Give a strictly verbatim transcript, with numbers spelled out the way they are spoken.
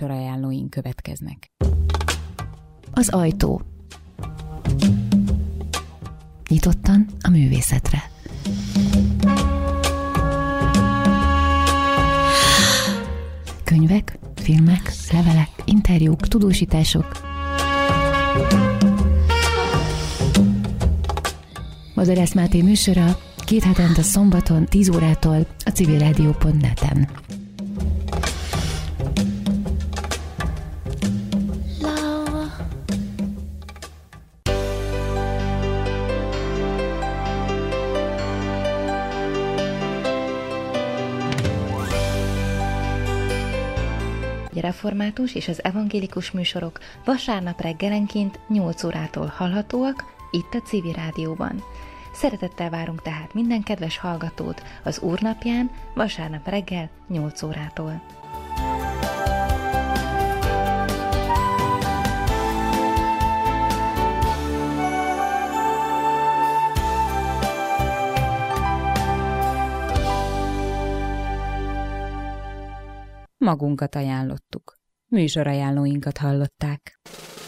műsorajánlóink következnek. Az ajtó. Nyitottan a művészetre. Könyvek, filmek, levelek, interjúk, tudósítások. Madarász Máté műsora két hetente szombaton tíz órától a civilrádió pont net-en. A református és az evangélikus műsorok vasárnap reggelenként nyolc órától hallhatóak itt a Civil Rádióban. Szeretettel várunk tehát minden kedves hallgatót az Úrnapján vasárnap reggel nyolc órától. Magunkat ajánlottuk. Műsorajánlóinkat hallották.